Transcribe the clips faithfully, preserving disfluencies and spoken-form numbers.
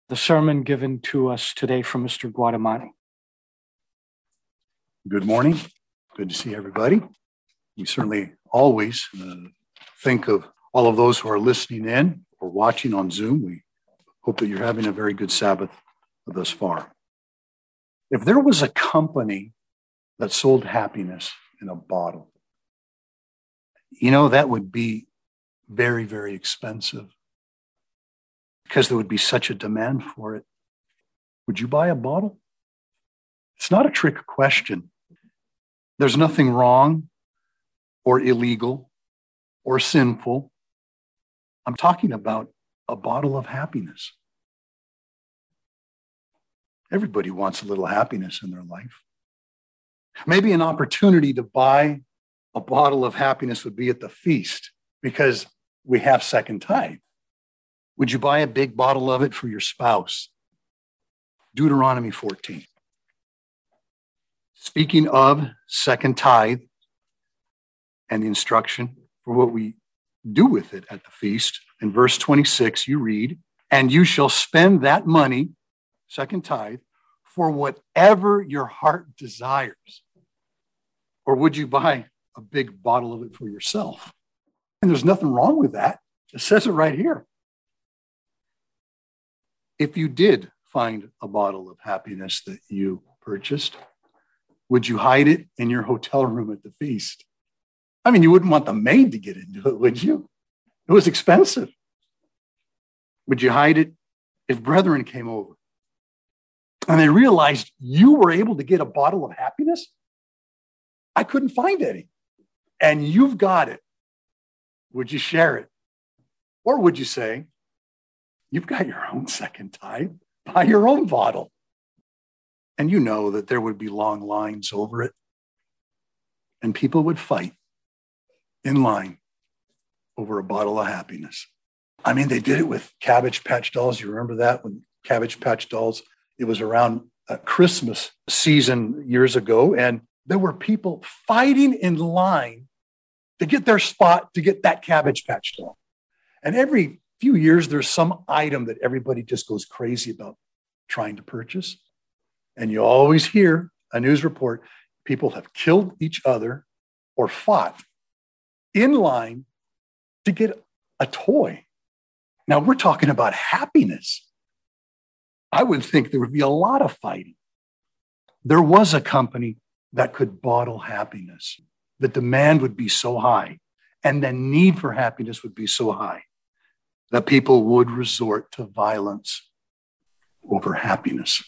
the sermon given to us today from Mister Guadamani. Good morning. Good to see everybody. We certainly always uh, think of all of those who are listening in or watching on Zoom. We hope that you're having a very good Sabbath thus far. If there was a company that sold happiness in a bottle, you know, that would be very, very expensive because there would be such a demand for it. Would you buy a bottle? It's not a trick question. There's nothing wrong or illegal or sinful. I'm talking about a bottle of happiness. Everybody wants a little happiness in their life. Maybe an opportunity to buy a bottle of happiness would be at the feast because we have second tithe. Would you buy a big bottle of it for your spouse? Deuteronomy fourteen. Speaking of second tithe and the instruction for what we do with it at the feast, in verse twenty-six, you read, "And you shall spend that money, second tithe, for whatever your heart desires." Or would you buy a big bottle of it for yourself? And there's nothing wrong with that. It says it right here. If you did find a bottle of happiness that you purchased, would you hide it in your hotel room at the feast? I mean, you wouldn't want the maid to get into it, would you? It was expensive. Would you hide it if brethren came over and they realized you were able to get a bottle of happiness? I couldn't find any. And you've got it. Would you share it? Or would you say, you've got your own second tithe, buy your own bottle? And you know that there would be long lines over it. And people would fight in line over a bottle of happiness. I mean, they did it with Cabbage Patch Dolls. You remember that when Cabbage Patch Dolls, it was around a Christmas season years ago. And there were people fighting in line to get their spot to get that Cabbage Patch Doll. And every few years, there's some item that everybody just goes crazy about trying to purchase. And you always hear a news report, people have killed each other or fought in line to get a toy. Now, we're talking about happiness. I would think there would be a lot of fighting. There was a company that could bottle happiness. The demand would be so high, and the need for happiness would be so high that people would resort to violence over happiness.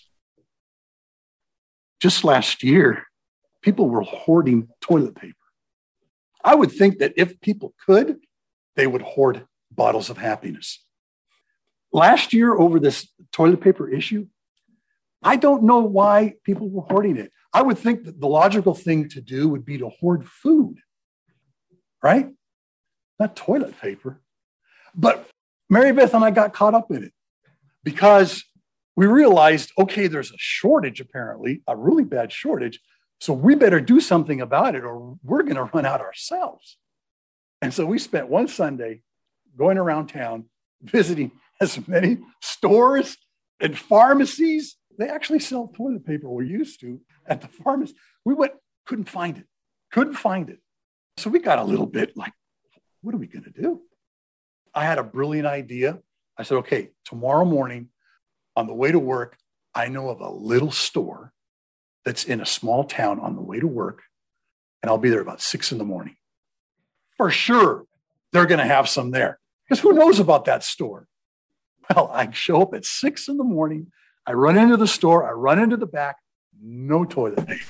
Just last year, people were hoarding toilet paper. I would think that if people could, they would hoard bottles of happiness. Last year, over this toilet paper issue, I don't know why people were hoarding it. I would think that the logical thing to do would be to hoard food, right? Not toilet paper. But Mary Beth and I got caught up in it because we realized, okay, there's a shortage, apparently, a really bad shortage. So we better do something about it or we're going to run out ourselves. And so we spent one Sunday going around town, visiting as many stores and pharmacies. They actually sell toilet paper we used to at the pharmacy. We went, couldn't find it, couldn't find it. So we got a little bit like, what are we going to do? I had a brilliant idea. I said, okay, tomorrow morning on the way to work, I know of a little store that's in a small town on the way to work, and I'll be there about six in the morning. For sure, they're going to have some there because who knows about that store? Well, I show up at six in the morning. I run into the store. I run into the back. No toilet paper.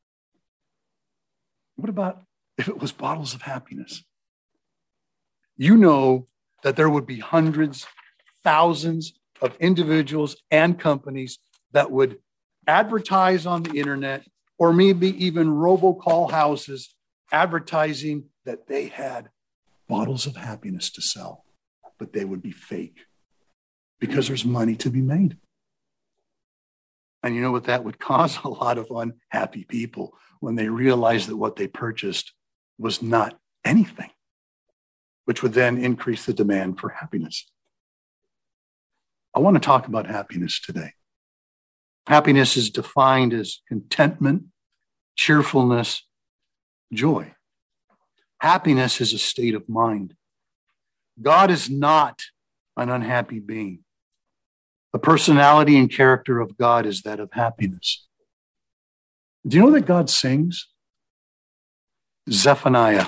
What about if it was bottles of happiness? You know that there would be hundreds, thousands of individuals and companies that would advertise on the internet or maybe even robocall houses advertising that they had bottles of happiness to sell, but they would be fake because there's money to be made. And you know what? That would cause a lot of unhappy people when they realized that what they purchased was not anything, which would then increase the demand for happiness. I want to talk about happiness today. Happiness is defined as contentment, cheerfulness, joy. Happiness is a state of mind. God is not an unhappy being. The personality and character of God is that of happiness. Do you know that God sings? Zephaniah.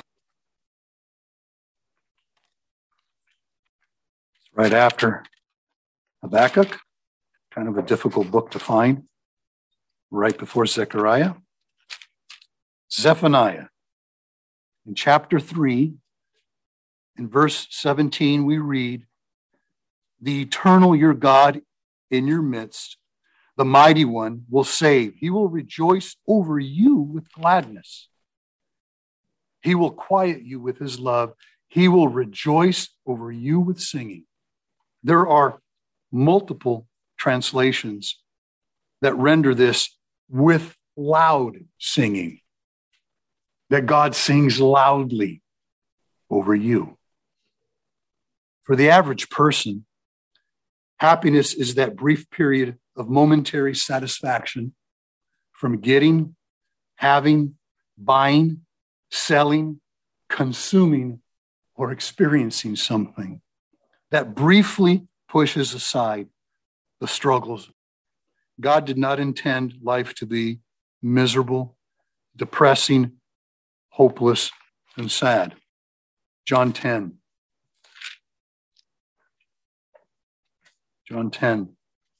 It's right after Habakkuk, kind of a difficult book to find, right before Zechariah. Zephaniah. In chapter three, in verse seventeen, we read, "The eternal, your God, in your midst, the mighty one will save. He will rejoice over you with gladness. He will quiet you with his love. He will rejoice over you with singing." There are multiple translations that render this with loud singing, that God sings loudly over you. For the average person, happiness is that brief period of momentary satisfaction from getting, having, buying, selling, consuming, or experiencing something that briefly pushes aside the struggles. God did not intend life to be miserable, depressing, hopeless, and sad. John ten. John ten.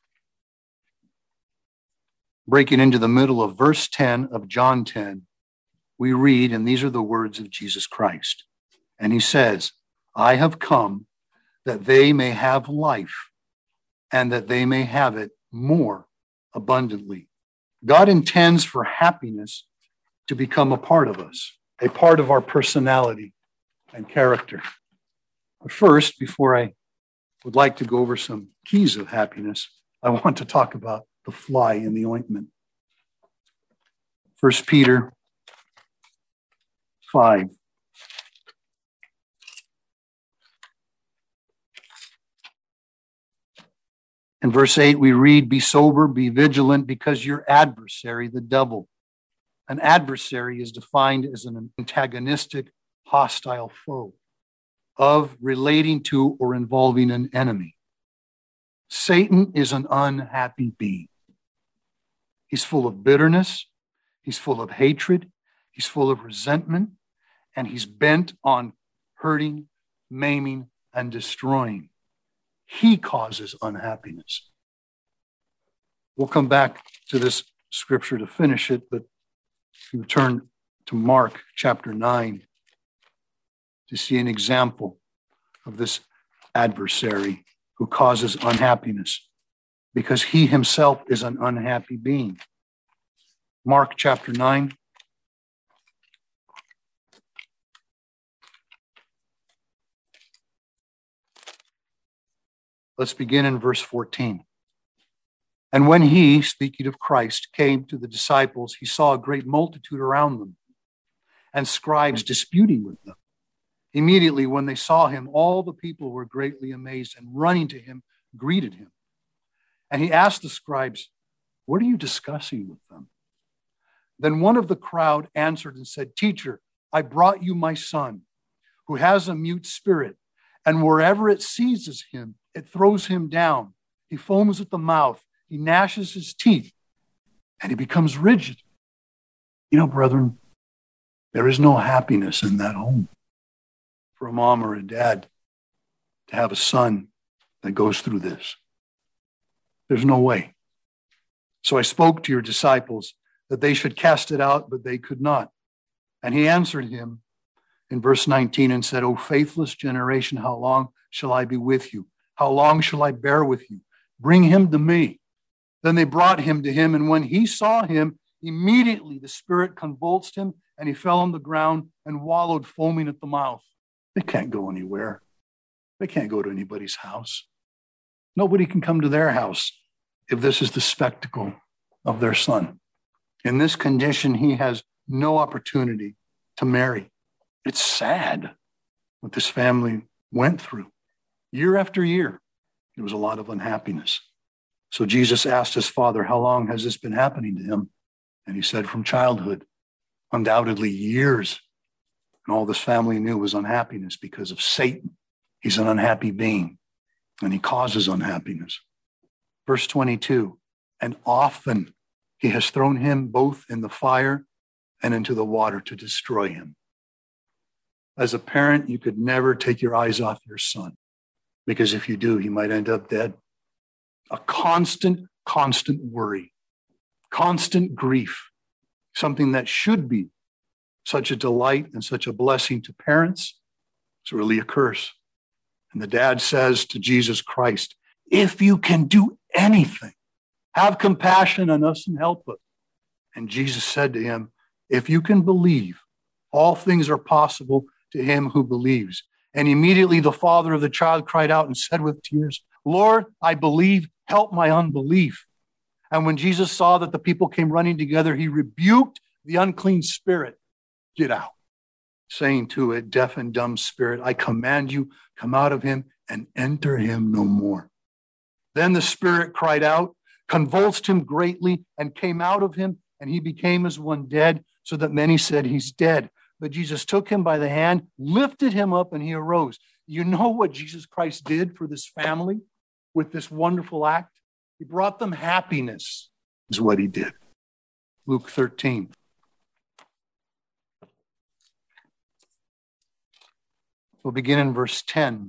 Breaking into the middle of verse ten of John ten, we read, and these are the words of Jesus Christ. And he says, "I have come that they may have life and that they may have it more abundantly." God intends for happiness to become a part of us, a part of our personality and character. But first, before I would like to go over some keys of happiness, I want to talk about the fly in the ointment. First Peter five. In verse eight, we read, "Be sober, be vigilant, because your adversary, the devil." An adversary is defined as an antagonistic, hostile foe, of, relating to, or involving an enemy. Satan is an unhappy being. He's full of bitterness, he's full of hatred, he's full of resentment, and he's bent on hurting, maiming, and destroying. He causes unhappiness. We'll come back to this scripture to finish it, but if you turn to Mark chapter nine to see an example of this adversary who causes unhappiness, because he himself is an unhappy being. Mark chapter nine. Let's begin in verse fourteen. "And when he," speaking of Christ, "came to the disciples, he saw a great multitude around them, and scribes disputing with them. Immediately when they saw him, all the people were greatly amazed, and running to him, greeted him. And he asked the scribes, 'What are you discussing with them?' Then one of the crowd answered and said, 'Teacher, I brought you my son, who has a mute spirit, and wherever it seizes him, it throws him down. He foams at the mouth, he gnashes his teeth, and he becomes rigid.' You know, brethren, there is no happiness in that home for a mom or a dad to have a son that goes through this. There's no way. So I spoke to your disciples that they should cast it out, but they could not. And he answered him in verse nineteen and said, 'O faithless generation, how long shall I be with you? How long shall I bear with you? Bring him to me.' Then they brought him to him, and when he saw him, immediately the spirit convulsed him, and he fell on the ground and wallowed, foaming at the mouth." They can't go anywhere. They can't go to anybody's house. Nobody can come to their house if this is the spectacle of their son. In this condition, he has no opportunity to marry. It's sad what this family went through year after year. There was a lot of unhappiness. So Jesus asked his father, how long has this been happening to him? And he said, from childhood, undoubtedly years. And all this family knew was unhappiness because of Satan. He's an unhappy being, and he causes unhappiness. Verse twenty-two, and often he has thrown him both in the fire and into the water to destroy him. As a parent, you could never take your eyes off your son, because if you do, he might end up dead. A constant, constant worry, constant grief, something that should be such a delight and such a blessing to parents, is really a curse. And the dad says to Jesus Christ, if you can do anything, have compassion on us and help us. And Jesus said to him, if you can believe, all things are possible to him who believes. And immediately the father of the child cried out and said with tears, Lord, I believe, help my unbelief. And when Jesus saw that the people came running together, he rebuked the unclean spirit, get out, saying to a deaf and dumb spirit, I command you, come out of him and enter him no more. Then the spirit cried out, convulsed him greatly, and came out of him, and he became as one dead, so that many said he's dead. But Jesus took him by the hand, lifted him up, and he arose. You know what Jesus Christ did for this family with this wonderful act? He brought them happiness, is what he did. Luke thirteen. We'll begin in verse ten.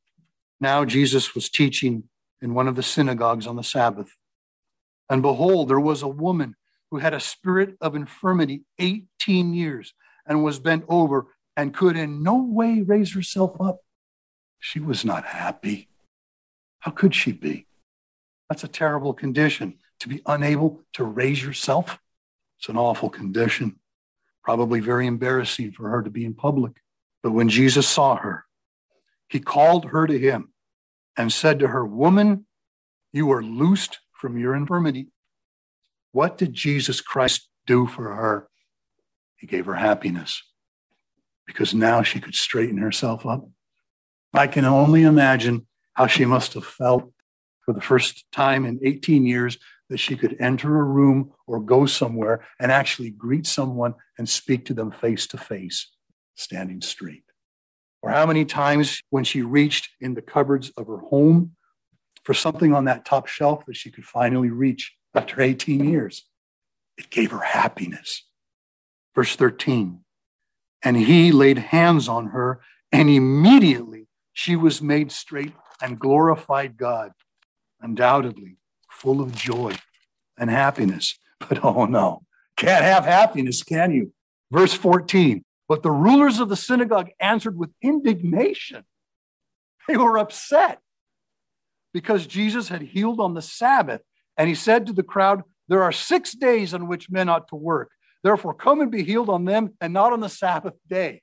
Now Jesus was teaching in one of the synagogues on the Sabbath. And behold, there was a woman who had a spirit of infirmity eighteen years and was bent over and could in no way raise herself up. She was not happy. How could she be? That's a terrible condition, to be unable to raise yourself. It's an awful condition, probably very embarrassing for her to be in public. But when Jesus saw her, he called her to him and said to her, woman, you are loosed from your infirmity. What did Jesus Christ do for her? He gave her happiness because now she could straighten herself up. I can only imagine how she must have felt for the first time in eighteen years that she could enter a room or go somewhere and actually greet someone and speak to them face to face, standing straight. Or how many times when she reached in the cupboards of her home for something on that top shelf that she could finally reach after eighteen years. It gave her happiness. Verse thirteen, and he laid hands on her, and immediately she was made straight and glorified God, undoubtedly full of joy and happiness. But oh no, can't have happiness, can you? Verse fourteen, but the rulers of the synagogue answered with indignation. They were upset because Jesus had healed on the Sabbath. And he said to the crowd, there are six days on which men ought to work. Therefore, come and be healed on them and not on the Sabbath day.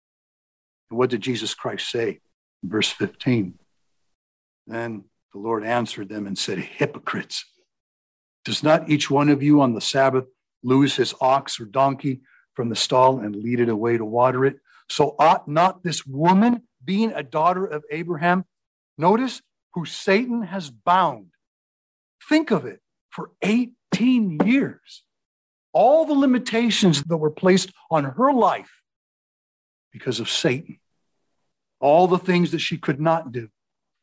And what did Jesus Christ say? In verse fifteen. Then the Lord answered them and said, hypocrites, does not each one of you on the Sabbath loose his ox or donkey from the stall and lead it away to water it? So ought not this woman, being a daughter of Abraham, notice, who Satan has bound, think of it, for eighteen years, all the limitations that were placed on her life because of Satan, all the things that she could not do,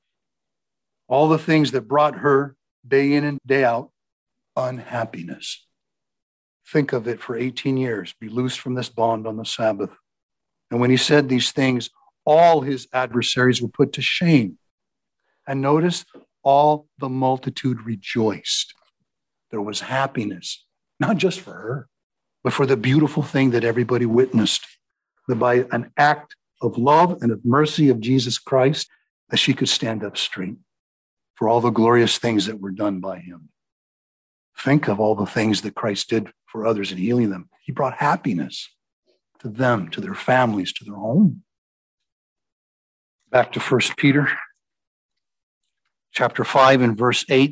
all the things that brought her day in and day out unhappiness. Think of it, for eighteen years, be loosed from this bond on the Sabbath. And when he said these things, all his adversaries were put to shame. And notice, all the multitude rejoiced. There was happiness, not just for her, but for the beautiful thing that everybody witnessed, that by an act of love and of mercy of Jesus Christ, that she could stand up straight for all the glorious things that were done by him. Think of all the things that Christ did for others in healing them. He brought happiness to them, to their families, to their home. Back to First Peter chapter five and verse eight.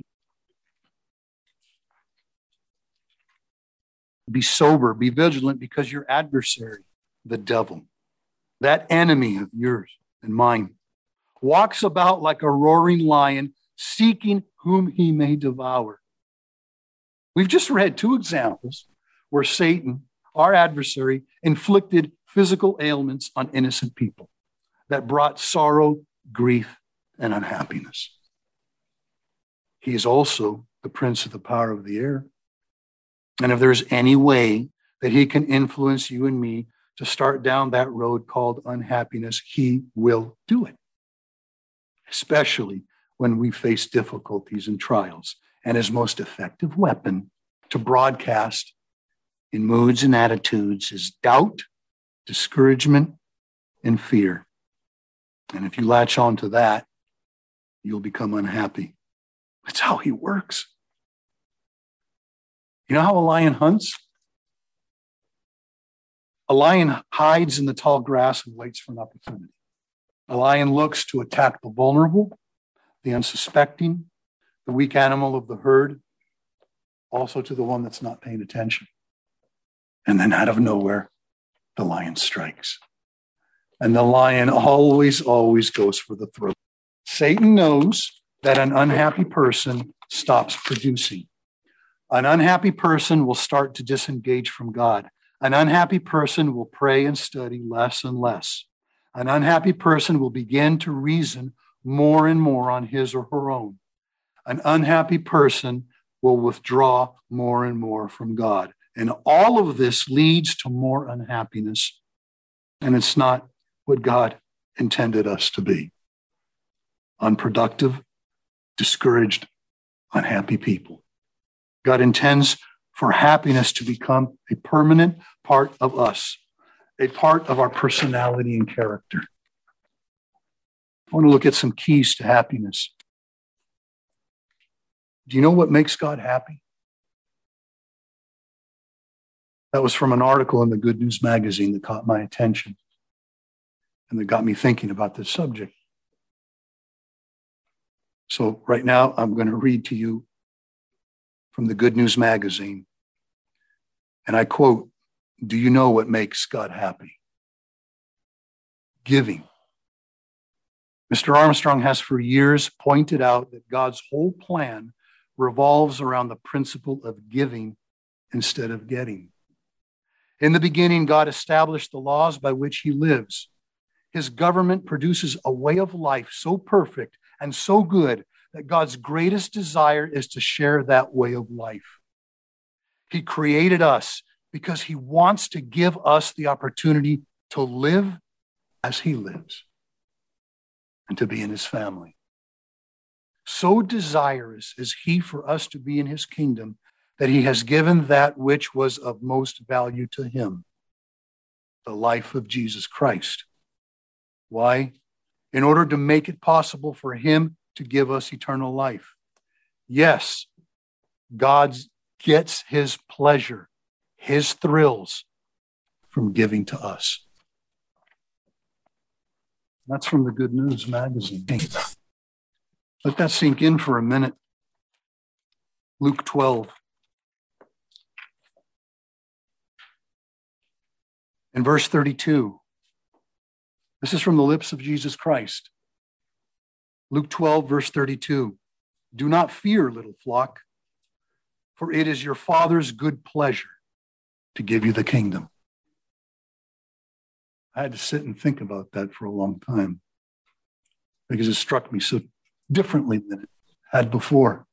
Be sober, be vigilant, because your adversary, the devil, that enemy of yours and mine, walks about like a roaring lion, seeking whom he may devour. We've just read two examples where Satan, our adversary, inflicted physical ailments on innocent people that brought sorrow, grief, and unhappiness. He is also the prince of the power of the air. And if there's any way that he can influence you and me to start down that road called unhappiness, he will do it, especially when we face difficulties and trials. And his most effective weapon to broadcast in moods and attitudes is doubt, discouragement, and fear. And if you latch on to that, you'll become unhappy. That's how he works. You know how a lion hunts? A lion hides in the tall grass and waits for an opportunity. A lion looks to attack the vulnerable, the unsuspecting, the weak animal of the herd, also to the one that's not paying attention. And then out of nowhere, the lion strikes. And the lion always, always goes for the throat. Satan knows that an unhappy person stops producing. An unhappy person will start to disengage from God. An unhappy person will pray and study less and less. An unhappy person will begin to reason more and more on his or her own. An unhappy person will withdraw more and more from God. And all of this leads to more unhappiness. And it's not what God intended us to be. Unproductive, discouraged, unhappy people. God intends for happiness to become a permanent part of us, a part of our personality and character. I want to look at some keys to happiness. Do you know what makes God happy? That was from an article in the Good News magazine that caught my attention and that got me thinking about this subject. So right now, I'm going to read to you from the Good News magazine. And I quote, "Do you know what makes God happy? Giving." Mister Armstrong has for years pointed out that God's whole plan revolves around the principle of giving instead of getting. In the beginning, God established the laws by which he lives. His government produces a way of life so perfect and so good that God's greatest desire is to share that way of life. He created us because he wants to give us the opportunity to live as he lives and to be in his family. So desirous is he for us to be in his kingdom that he has given that which was of most value to him, the life of Jesus Christ. Why? In order to make it possible for him to give us eternal life. Yes, God gets his pleasure, his thrills from giving to us. That's from the Good News magazine. Let that sink in for a minute. Luke twelve. In verse thirty-two. This is from the lips of Jesus Christ. Luke twelve, verse thirty-two. "Do not fear, little flock, for it is your Father's good pleasure to give you the kingdom." I had to sit and think about that for a long time because it struck me so differently than it had before.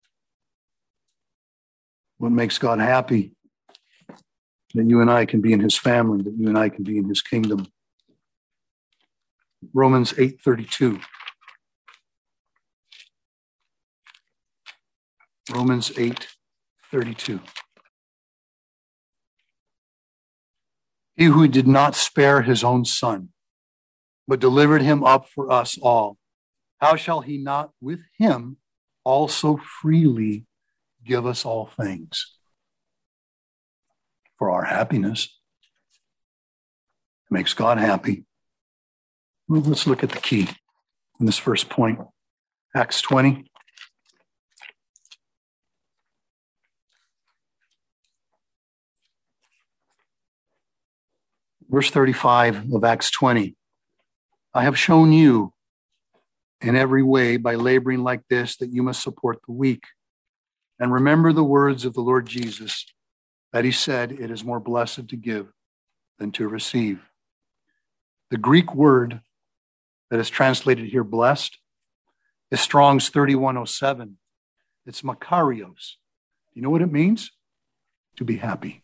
What makes God happy? That you and I can be in his family, that you and I can be in his kingdom. Romans eight thirty-two. Romans eight thirty-two. "He who did not spare his own son, but delivered him up for us all, how shall he not with him also freely give us all things?" For our happiness. It makes God happy. Well, let's look at the key in this first point. Acts twenty. Verse thirty-five of Acts twenty. "I have shown you in every way by laboring like this, that you must support the weak. And remember the words of the Lord Jesus, that he said, it is more blessed to give than to receive. The Greek word that is translated here, blessed, is Strong's thirty-one oh seven. It's makarios. You know what it means? To be happy.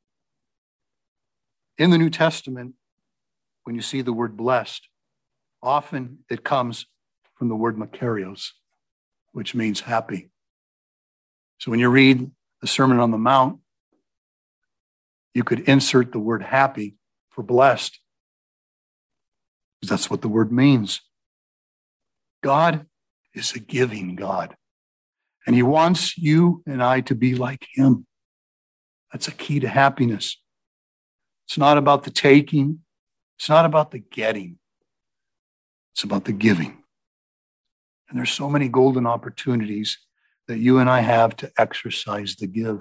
In the New Testament, when you see the word blessed, often it comes from the word makarios, which means happy. So when you read the Sermon on the Mount, you could insert the word happy for blessed, because that's what the word means. God is a giving God, and he wants you and I to be like him. That's a key to happiness. It's not about the taking. It's not about the getting. It's about the giving. And there's so many golden opportunities that you and I have to exercise the give.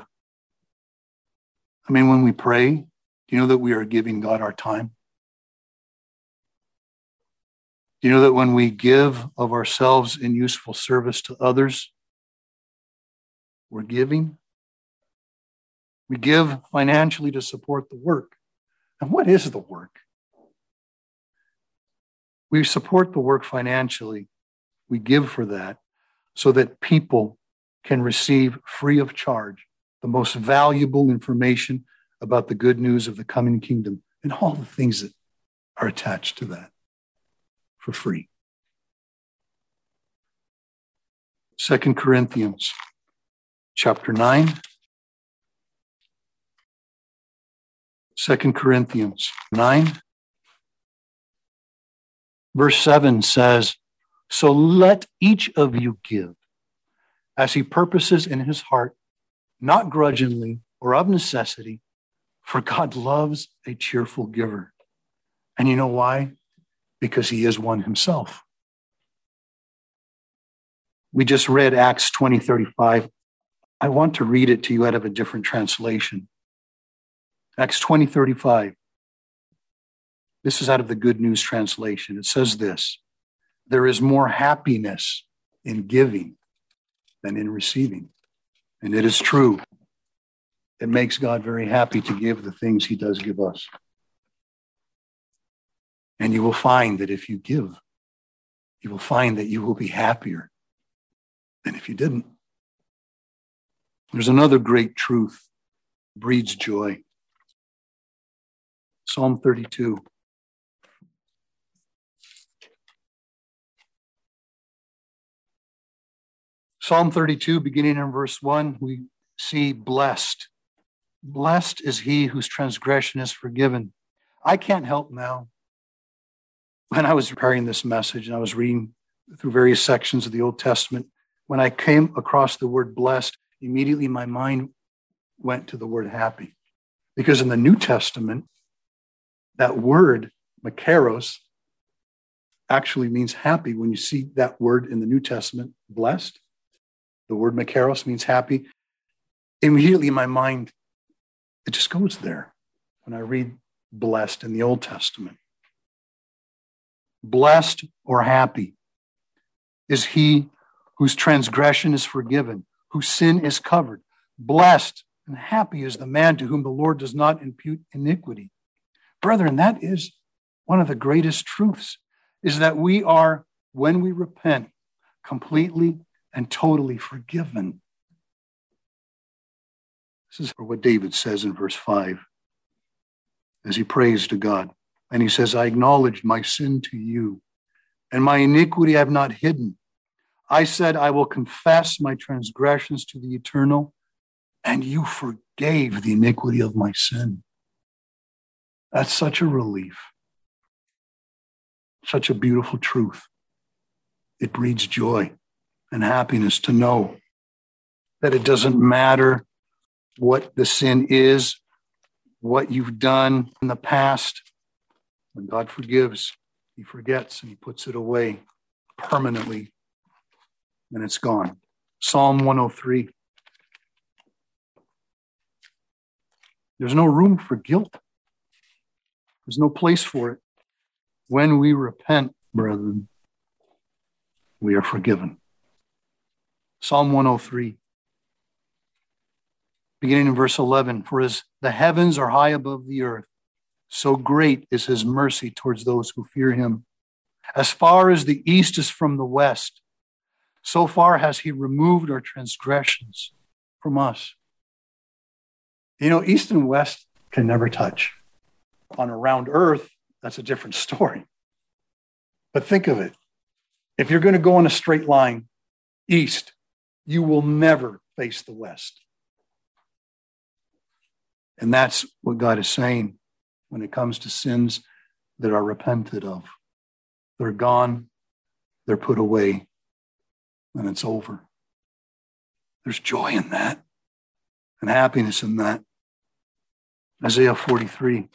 I mean, when we pray, do you know that we are giving God our time? Do you know that when we give of ourselves in useful service to others, we're giving? We give financially to support the work. And what is the work? We support the work financially. We give for that so that people can receive free of charge the most valuable information about the good news of the coming kingdom and all the things that are attached to that for free. Second Corinthians chapter nine. Second Corinthians nine. Verse seven says, so let each of you give as he purposes in his heart, not grudgingly or of necessity, for God loves a cheerful giver. And you know why? Because he is one himself. We just read Acts twenty thirty-five. I want to read it to you out of a different translation. Acts twenty thirty-five. This is out of the Good News translation. It says this, there is more happiness in giving than in receiving. And it is true. It makes God very happy to give the things he does give us. And you will find that if you give, you will find that you will be happier than if you didn't. There's another great truth, breeds joy. Psalm thirty-two. Psalm thirty-two, beginning in verse one, we see blessed. Blessed is he whose transgression is forgiven. I can't help now. When I was preparing this message and I was reading through various sections of the Old Testament, when I came across the word blessed, immediately my mind went to the word happy. Because in the New Testament, that word, makaros, actually means happy. When you see that word in the New Testament, blessed, the word makaros means happy. Immediately my mind, it just goes there when I read blessed in the Old Testament. Blessed or happy is he whose transgression is forgiven, whose sin is covered. Blessed and happy is the man to whom the Lord does not impute iniquity. Brethren, that is one of the greatest truths, is that we are, when we repent, completely and totally forgiven. This is what David says in verse five as he prays to God. And he says, I acknowledged my sin to you, and my iniquity I have not hidden. I said, I will confess my transgressions to the Eternal, and you forgave the iniquity of my sin. That's such a relief. Such a beautiful truth. It breeds joy and happiness to know that it doesn't matter what the sin is, what you've done in the past. When God forgives, he forgets and he puts it away permanently, and it's gone. Psalm one oh three. There's no room for guilt. There's no place for it. When we repent, brethren, we are forgiven. Psalm one oh three, beginning in verse eleven, for as the heavens are high above the earth, so great is his mercy towards those who fear him. As far as the east is from the west, so far has he removed our transgressions from us. You know, east and west can never touch. On a round earth, that's a different story. But think of it. If you're going to go on a straight line east, you will never face the west. And that's what God is saying when it comes to sins that are repented of. They're gone, they're put away, and it's over. There's joy in that and happiness in that. Isaiah forty-three.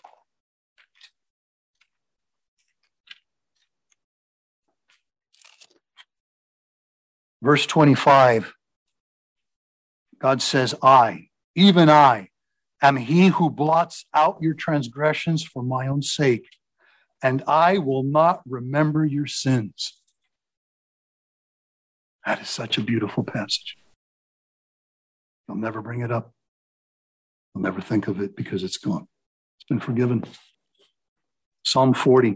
Verse twenty-five, God says, I, even I, am he who blots out your transgressions for my own sake, and I will not remember your sins. That is such a beautiful passage. I'll never bring it up. I'll never think of it because it's gone. It's been forgiven. Psalm forty.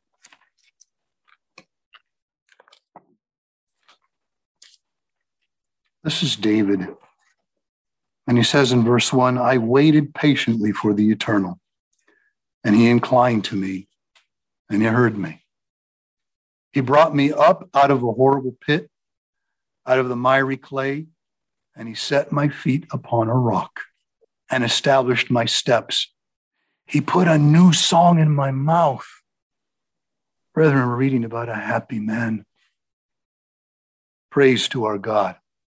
This is David. And he says in verse one, I waited patiently for the eternal, and he inclined to me, and he heard me. He brought me up out of a horrible pit, out of the miry clay, and he set my feet upon a rock and established my steps. He put a new song in my mouth. Brethren, we're reading about a happy man. Praise to our God.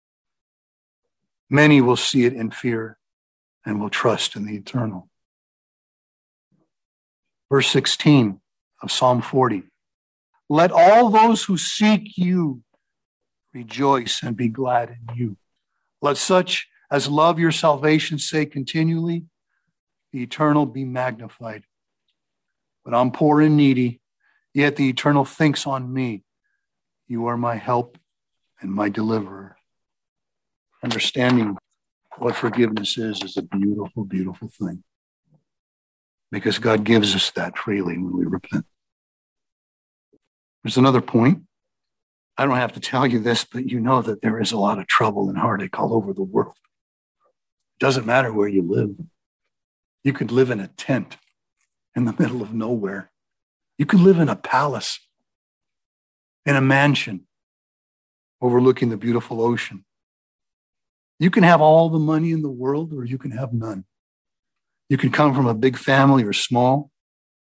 Many will see it in fear and will trust in the eternal. Verse sixteen of Psalm forty. Let all those who seek you rejoice and be glad in you. Let such as love your salvation say continually, the eternal be magnified. But I'm poor and needy, yet the eternal thinks on me. You are my help and my deliverer. Understanding what forgiveness is is a beautiful, beautiful thing. Because God gives us that freely when we repent. There's another point. I don't have to tell you this, but you know that there is a lot of trouble and heartache all over the world. It doesn't matter where you live. You could live in a tent in the middle of nowhere. You could live in a palace, in a mansion overlooking the beautiful ocean. You can have all the money in the world, or you can have none. You can come from a big family or small.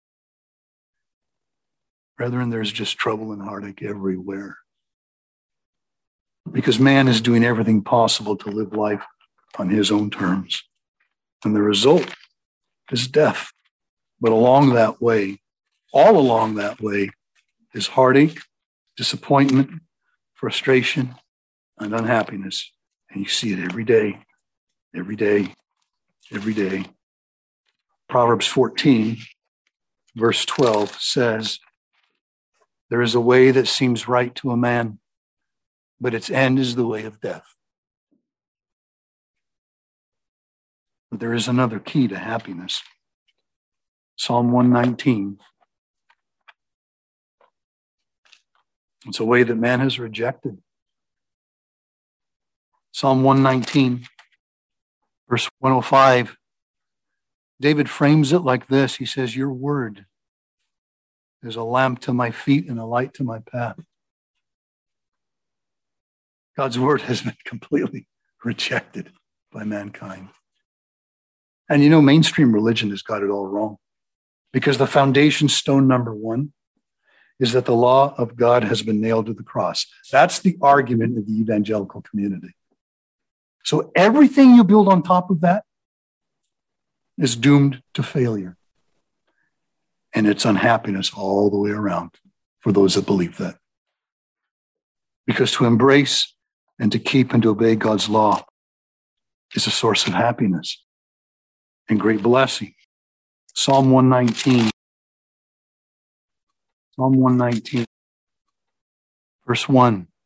Brethren, there's just trouble and heartache everywhere. Because man is doing everything possible to live life on his own terms. And the result is death. But along that way, all along that way, is heartache, disappointment, frustration, and unhappiness. And you see it every day, every day, every day. Proverbs fourteen, verse twelve says, there is a way that seems right to a man, but its end is the way of death. But there is another key to happiness. Psalm one nineteen. It's a way that man has rejected. Psalm one nineteen, verse one oh five. David frames it like this. He says, your word is a lamp to my feet and a light to my path. God's word has been completely rejected by mankind. And you know, mainstream religion has got it all wrong, because the foundation stone number one is that the law of God has been nailed to the cross. That's the argument of the evangelical community. So everything you build on top of that is doomed to failure. And it's unhappiness all the way around for those that believe that. Because to embrace and to keep and to obey God's law is a source of happiness and great blessing. Psalm one nineteen. Psalm one nineteen, verse one.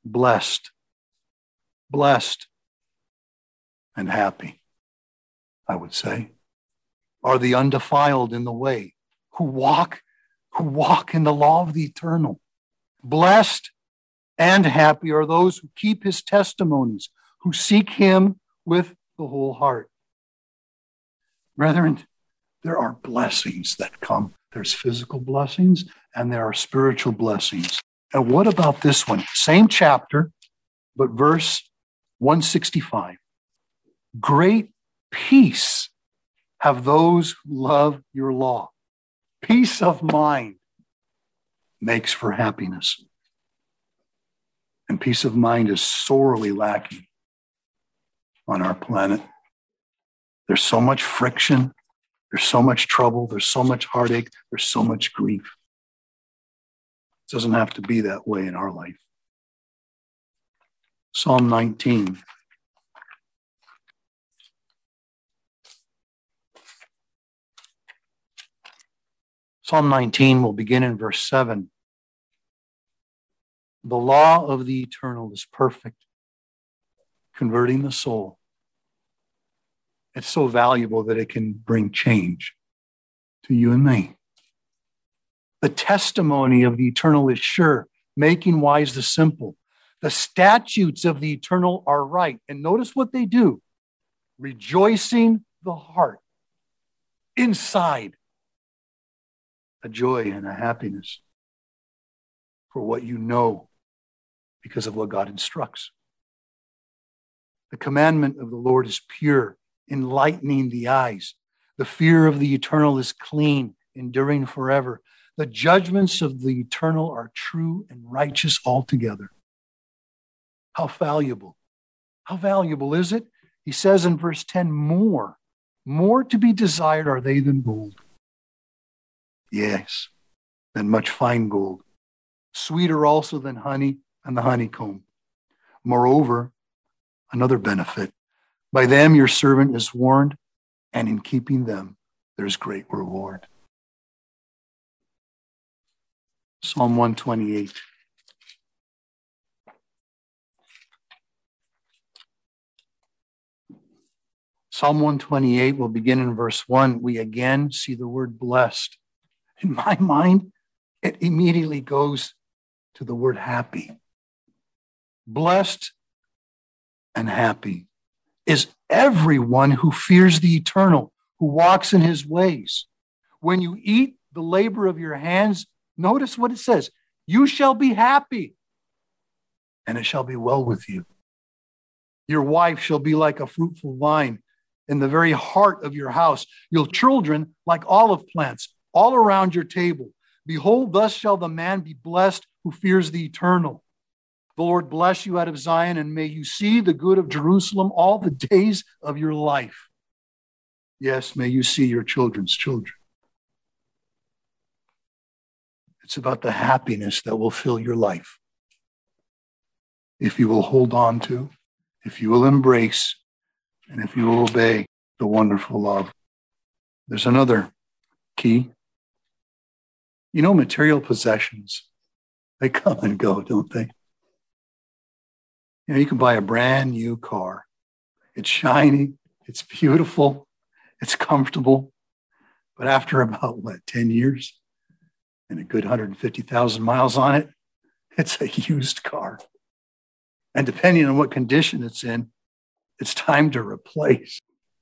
blessed, blessed, and happy, I would say, are the undefiled in the way, who walk, who walk in the law of the eternal. Blessed and happy are those who keep his testimonies, who seek him with the whole heart. Brethren, there are blessings that come. There's physical blessings and there are spiritual blessings. And what about this one? Same chapter, but verse one sixty-five. Great peace have those who love your law. Peace of mind makes for happiness. And peace of mind is sorely lacking on our planet. There's so much friction. There's so much trouble. There's so much heartache. There's so much grief. It doesn't have to be that way in our life. Psalm nineteen. Psalm nineteen will begin in verse seven. The law of the eternal is perfect, converting the soul. It's so valuable that it can bring change to you and me. The testimony of the eternal is sure, making wise the simple. The statutes of the eternal are right. And notice what they do. Rejoicing the heart. Inside, a joy and a happiness for what you know because of what God instructs. The commandment of the Lord is pure, enlightening the eyes. The fear of the eternal is clean, enduring forever. The judgments of the eternal are true and righteous altogether. How valuable. How valuable is it? He says in verse ten, more, more to be desired are they than gold. Yes, than much fine gold. Sweeter also than honey and the honeycomb. Moreover, another benefit. By them your servant is warned, and in keeping them there's great reward. Psalm one twenty-eight. Psalm one twenty-eight will begin in verse one. We again see the word blessed. In my mind, it immediately goes to the word happy. Blessed and happy is everyone who fears the eternal, who walks in his ways. When you eat the labor of your hands, notice what it says. You shall be happy, and it shall be well with you. Your wife shall be like a fruitful vine in the very heart of your house. Your children like olive plants all around your table. Behold, thus shall the man be blessed who fears the eternal. The Lord bless you out of Zion, and may you see the good of Jerusalem all the days of your life. Yes, may you see your children's children. It's about the happiness that will fill your life. If you will hold on to, if you will embrace, and if you will obey the wonderful love. There's another key. You know, material possessions, they come and go, don't they? You know, you can buy a brand new car. It's shiny, it's beautiful, it's comfortable. But after about, what, ten years and a good one hundred fifty thousand miles on it, it's a used car. And depending on what condition it's in, it's time to replace.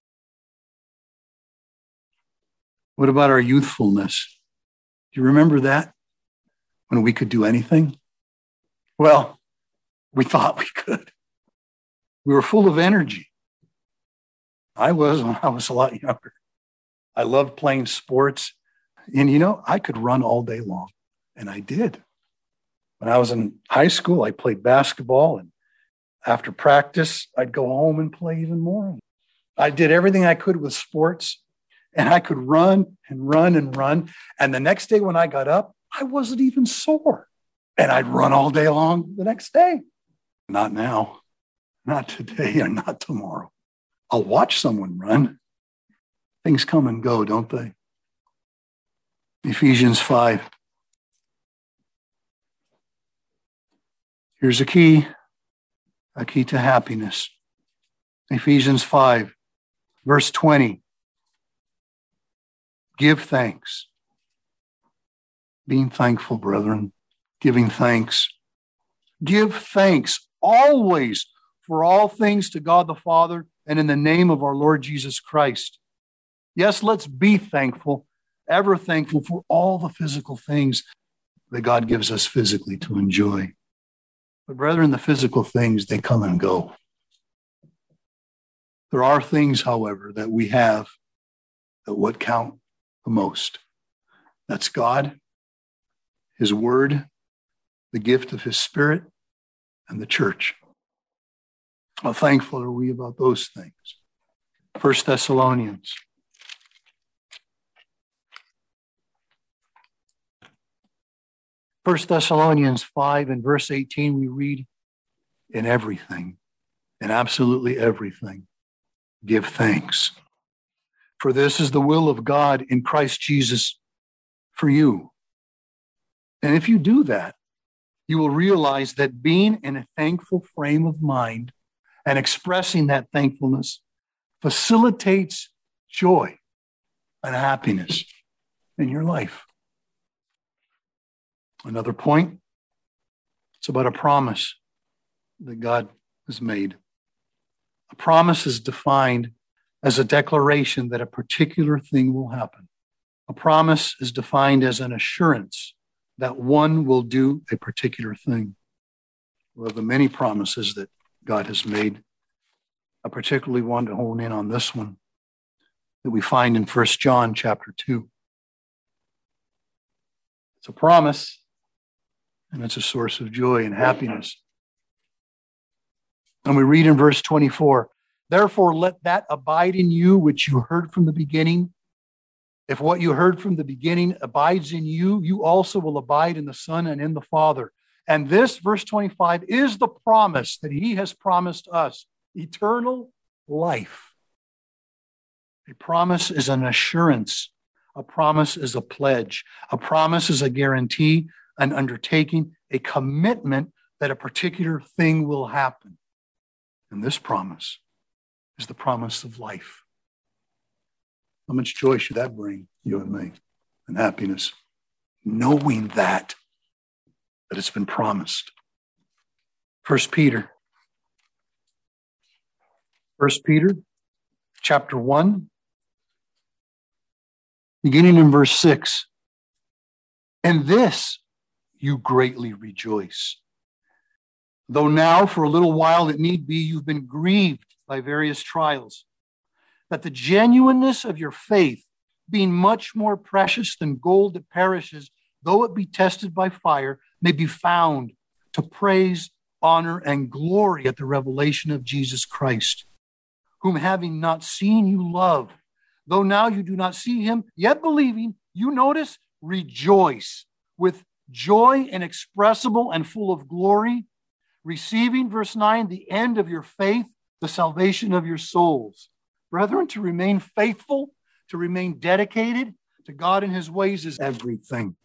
What about our youthfulness? Do you remember that? When we could do anything? Well, we thought we could. We were full of energy. I was when I was a lot younger. I loved playing sports. And, you know, I could run all day long. And I did. When I was in high school, I played basketball. And after practice, I'd go home and play even more. I did everything I could with sports. And I could run and run and run. And the next day when I got up, I wasn't even sore. And I'd run all day long the next day. Not now, not today, and not tomorrow. I'll watch someone run. Things come and go, don't they? Ephesians five. Here's a key, a key to happiness. Ephesians five, verse twenty. Give thanks. Being thankful, brethren. Giving thanks. Give thanks always for all things to God the Father and in the name of our Lord Jesus Christ. Yes, let's be thankful, ever thankful for all the physical things that God gives us physically to enjoy. But brethren, the physical things, they come and go. There are things, however, that we have that what count the most. That's God, His Word, the gift of His Spirit, and the church. How thankful are we about those things? First Thessalonians. First Thessalonians five and verse eighteen, we read, in everything, in absolutely everything, give thanks. For this is the will of God in Christ Jesus for you. And if you do that, you will realize that being in a thankful frame of mind and expressing that thankfulness facilitates joy and happiness in your life. Another point, it's about a promise that God has made. A promise is defined as a declaration that a particular thing will happen. A promise is defined as an assurance that one will do a particular thing. Well, the many promises that God has made, I particularly want to hone in on this one that we find in First John chapter two. It's a promise, and it's a source of joy and happiness. And we read in verse twenty-four, therefore let that abide in you which you heard from the beginning. If what you heard from the beginning abides in you, you also will abide in the Son and in the Father. And this, verse twenty-five, is the promise that He has promised us, eternal life. A promise is an assurance. A promise is a pledge. A promise is a guarantee, an undertaking, a commitment that a particular thing will happen. And this promise is the promise of life. How much joy should that bring you and me, and happiness? Knowing that, that it's been promised. First Peter. First Peter, chapter one, beginning in verse six. And this you greatly rejoice. Though now for a little while it need be, you've been grieved by various trials, that the genuineness of your faith, being much more precious than gold that perishes, though it be tested by fire, may be found to praise, honor, and glory at the revelation of Jesus Christ, whom having not seen you love, though now you do not see him, yet believing, you notice, rejoice with joy inexpressible and full of glory, receiving, verse nine, the end of your faith, the salvation of your souls. Brethren, to remain faithful, to remain dedicated to God and His ways is everything.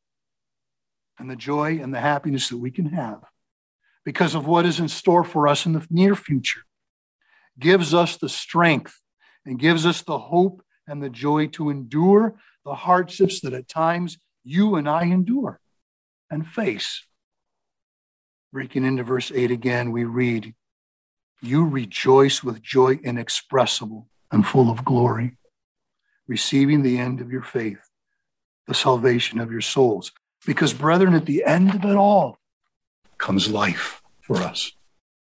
And the joy and the happiness that we can have because of what is in store for us in the near future gives us the strength and gives us the hope and the joy to endure the hardships that at times you and I endure and face. Breaking into verse eight again, we read, you rejoice with joy inexpressible and full of glory, receiving the end of your faith, the salvation of your souls. Because, brethren, at the end of it all comes life for us.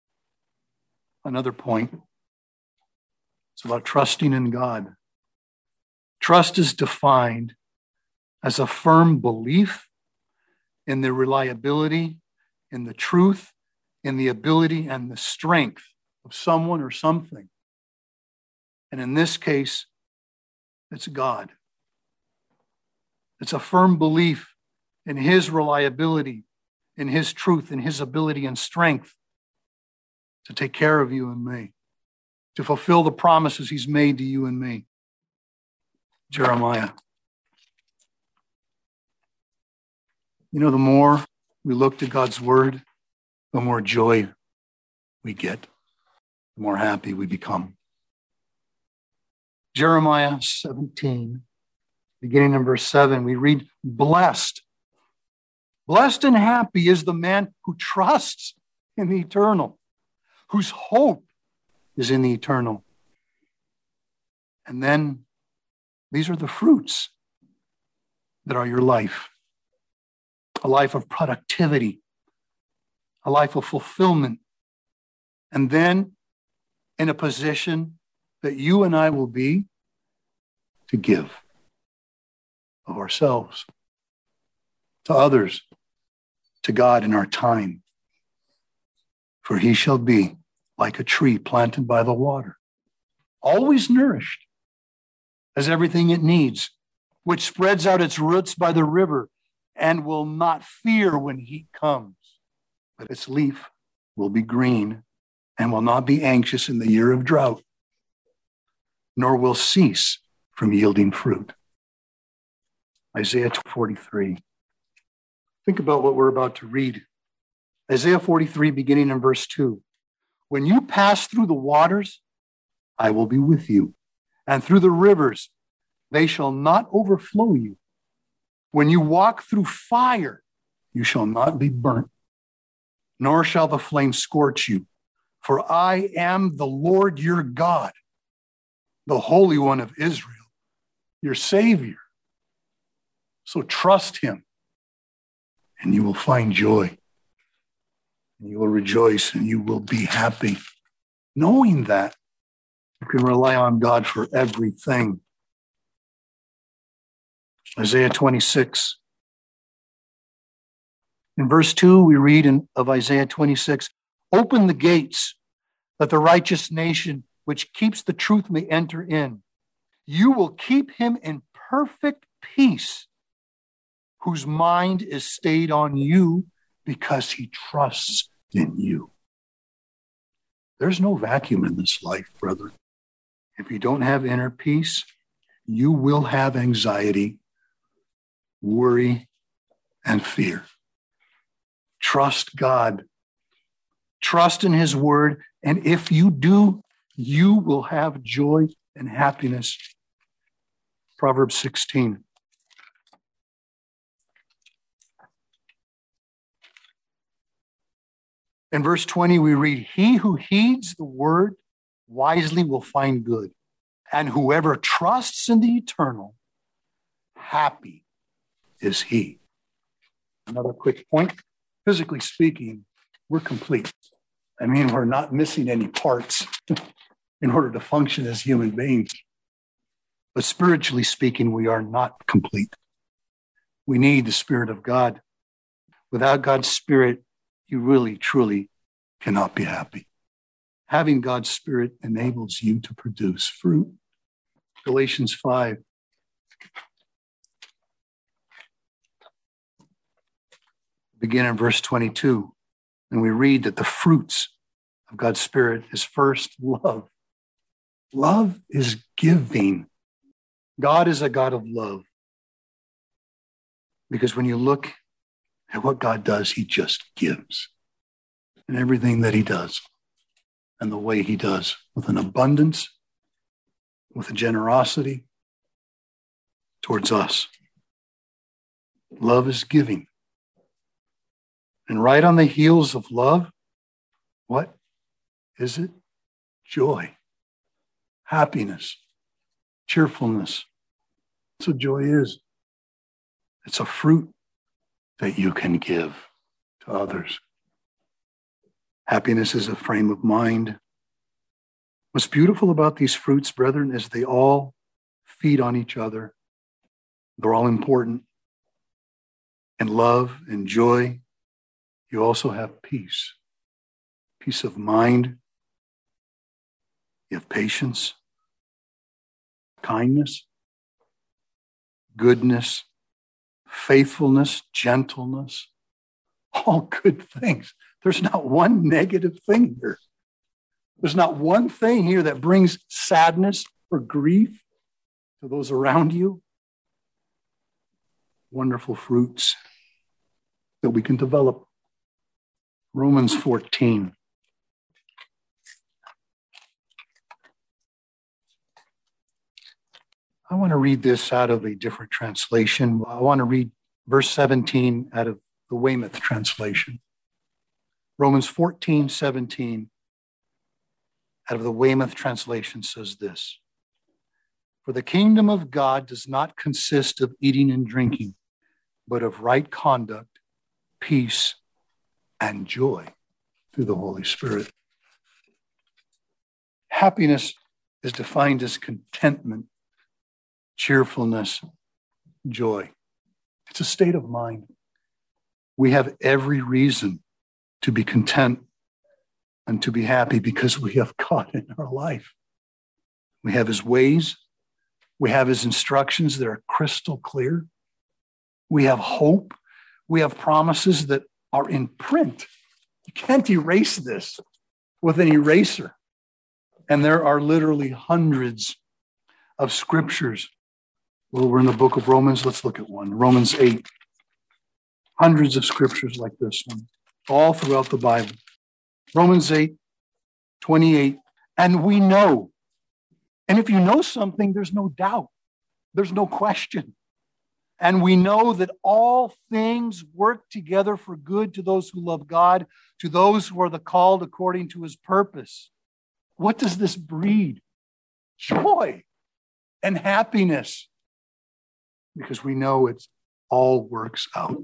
Another point, it's about trusting in God. Trust is defined as a firm belief in the reliability, in the truth, in the ability and the strength of someone or something. And in this case, it's God. It's a firm belief in His reliability, in His truth, in His ability and strength to take care of you and me, to fulfill the promises He's made to you and me. Jeremiah. You know, the more we look to God's word, the more joy we get, the more happy we become. Jeremiah seventeen, beginning in verse seven, we read, blessed. Blessed and happy is the man who trusts in the eternal, whose hope is in the eternal. And then these are the fruits that are your life. A life of productivity, a life of fulfillment, and then in a position that you and I will be to give of ourselves to others, to God in our time. For he shall be like a tree planted by the water, always nourished as everything it needs, which spreads out its roots by the river and will not fear when heat comes. But its leaf will be green and will not be anxious in the year of drought, nor will cease from yielding fruit. Isaiah forty-three. Think about what we're about to read. Isaiah forty-three, beginning in verse two. When you pass through the waters, I will be with you, and through the rivers, they shall not overflow you. When you walk through fire, you shall not be burnt, nor shall the flame scorch you. For I am the Lord your God, the Holy One of Israel, your Savior. So trust him, and you will find joy, and you will rejoice, and you will be happy, knowing that you can rely on God for everything. Isaiah twenty-six. In verse two, we read in, of Isaiah twenty-six, open the gates, that the righteous nation which keeps the truth may enter in. You will keep him in perfect peace, whose mind is stayed on you because he trusts in you. There's no vacuum in this life, brother. If you don't have inner peace, you will have anxiety, worry, and fear. Trust God. Trust in his word. And if you do, you will have joy and happiness. Proverbs sixteen. In verse twenty, we read, he who heeds the word wisely will find good, and whoever trusts in the eternal, happy is he. Another quick point. Physically speaking, we're complete. I mean, we're not missing any parts in order to function as human beings. But spiritually speaking, we are not complete. We need the Spirit of God. Without God's Spirit, you really, truly cannot be happy. Having God's Spirit enables you to produce fruit. Galatians five. Begin in verse twenty-two, and we read that the fruits of God's Spirit is first love. Love is giving. God is a God of love. Because when you look at what God does, he just gives. And everything that he does, and the way he does, with an abundance, with a generosity towards us. Love is giving. And right on the heels of love, what is it? Joy, happiness, cheerfulness. That's what joy is. It's a fruit that you can give to others. Happiness is a frame of mind. What's beautiful about these fruits, brethren, is they all feed on each other. They're all important. And love and joy, you also have peace, peace of mind. You have patience, kindness, goodness, faithfulness, gentleness, all good things. There's not one negative thing here. There's not one thing here that brings sadness or grief to those around you. Wonderful fruits that we can develop. Romans fourteen. I want to read this out of a different translation. I want to read verse seventeen out of the Weymouth translation. Romans fourteen, seventeen out of the Weymouth translation says this: "For the kingdom of God does not consist of eating and drinking, but of right conduct, peace, and joy through the Holy Spirit." Happiness is defined as contentment, cheerfulness, joy. It's a state of mind. We have every reason to be content and to be happy because we have God in our life. We have his ways. We have his instructions that are crystal clear. We have hope. We have promises that are in print. You can't erase this with an eraser. And there are literally hundreds of scriptures. Well, we're in the book of Romans. Let's look at one. Romans eight. Hundreds of scriptures like this one, all throughout the Bible. Romans eight, twenty-eight. And we know. And if you know something, there's no doubt. There's no question. And we know that all things work together for good to those who love God, to those who are the called according to his purpose. What does this breed? Joy and happiness. Because we know it all works out.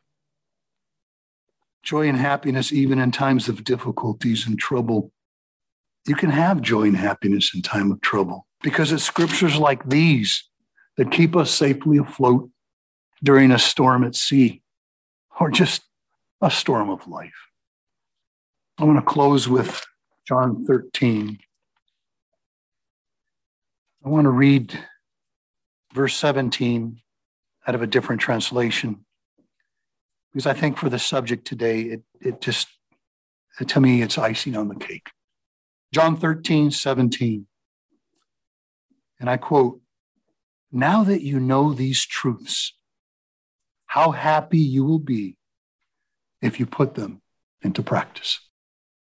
Joy and happiness even in times of difficulties and trouble. You can have joy and happiness in time of trouble because it's scriptures like these that keep us safely afloat during a storm at sea or just a storm of life. I want to close with John thirteen. I want to read verse seventeen out of a different translation because I think for the subject today, it, it just, to me, it's icing on the cake. John thirteen, seventeen. And I quote, "Now that you know these truths, how happy you will be if you put them into practice."